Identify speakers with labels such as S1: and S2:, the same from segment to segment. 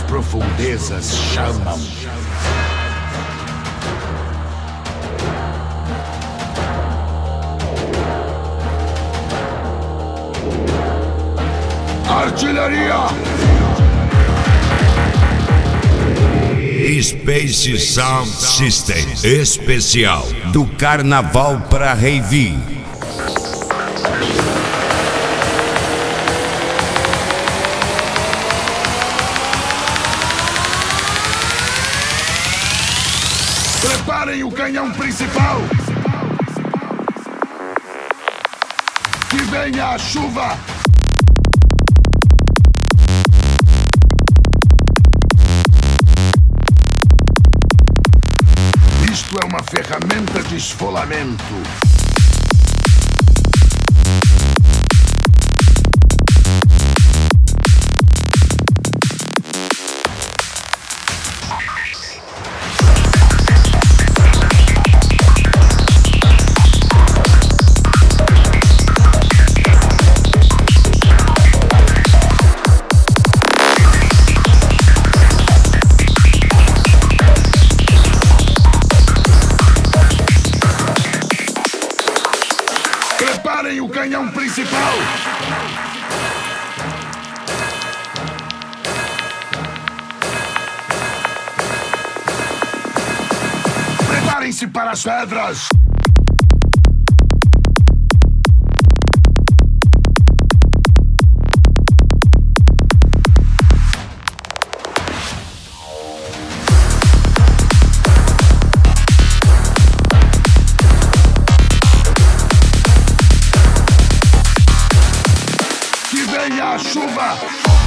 S1: profundezas chamam. Artilharia!
S2: Space Sound System especial do Carnaval pra Rave.
S1: Preparem o canhão principal. Que venha a chuva. Isto é uma ferramenta de esfolamento. Preparem o canhão principal. Preparem-se para as pedras. A chuva!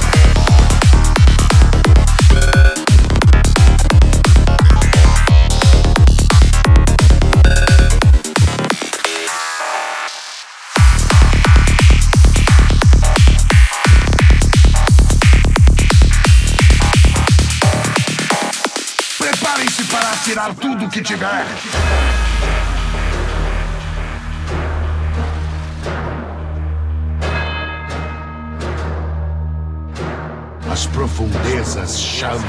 S1: Preparem-se para atirar tudo que tiver. As profundezas chamam.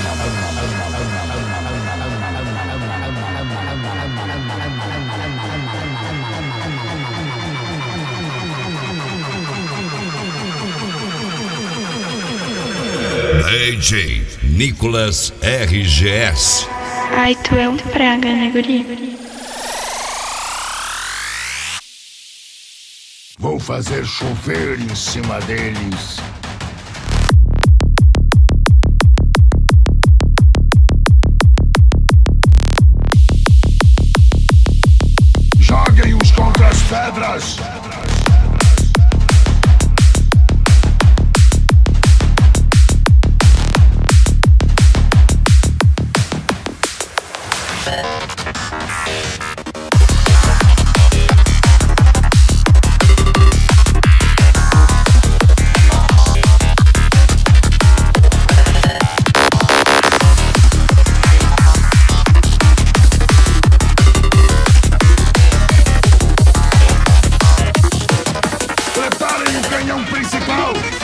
S2: DJ Nicolas RGS.
S3: Ai, tu é um praga, né, guri?
S1: Vou fazer chover em cima deles. Joguem-os contra as pedras. Preparem o canhão principal.